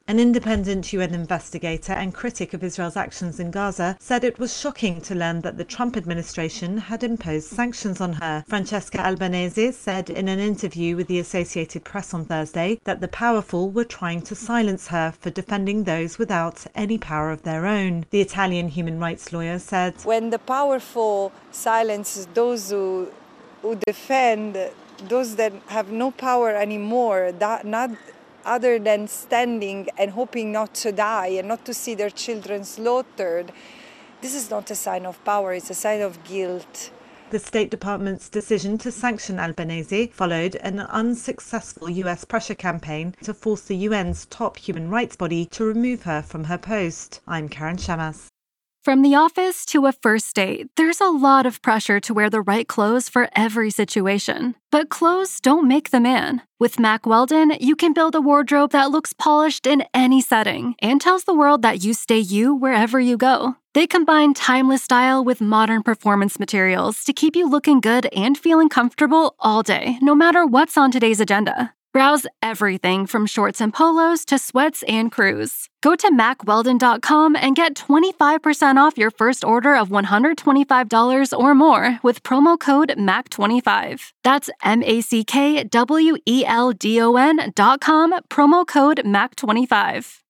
An independent UN investigator and critic of Israel's actions in Gaza said it was shocking to learn that the Trump administration had imposed sanctions on her. Francesca Albanese said in an interview with the Associated Press on Thursday that the powerful were trying to silence her for defending those without any power of their own. The Italian human rights lawyer said, "When the powerful silence those who defend those that have no power anymore, that not other than standing and hoping not to die and not to see their children slaughtered, this is not a sign of power, it's a sign of guilt." The State Department's decision to sanction Albanese followed an unsuccessful US pressure campaign to force the UN's top human rights body to remove her from her post. I'm Karen Shamas. From the office to a first date, there's a lot of pressure to wear the right clothes for every situation. But clothes don't make the man. With Mack Weldon, you can build a wardrobe that looks polished in any setting and tells the world that you stay you wherever you go. They combine timeless style with modern performance materials to keep you looking good and feeling comfortable all day, no matter what's on today's agenda. Browse everything from shorts and polos to sweats and crews. Go to MackWeldon.com and get 25% off your first order of $125 or more with promo code MACK25. That's MackWeldon.com, promo code MACK25.